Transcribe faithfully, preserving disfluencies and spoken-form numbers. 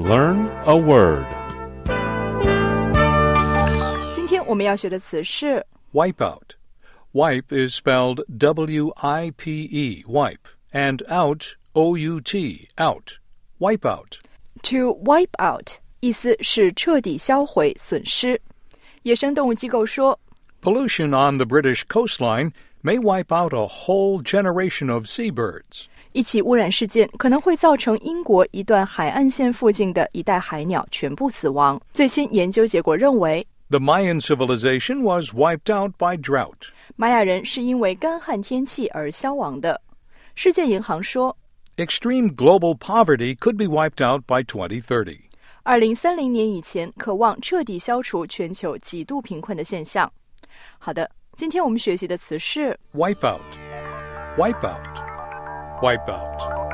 Learn a word. 今天我们要学的词是 Wipeout. Wipe is spelled W I P E, wipe, and out, O U T, out. Wipeout. To wipe out 意思是彻底销毁损失。野生动物机构说 Pollution on the British coastline may wipe out a whole generation of seabirds. 一起污染事件可能会造成英国一段海岸线附近的一带海鸟全部死亡。最新研究结果认为 The Mayan civilization was wiped out by drought. 玛雅人是因为干旱天气而消亡的。世界银行说 Extreme global poverty could be wiped out by twenty thirty. 二零三零年以前渴望彻底消除全球极度贫困的现象。好的，今天我们学习的词是 Wipeout. Wipeout. Wipeout.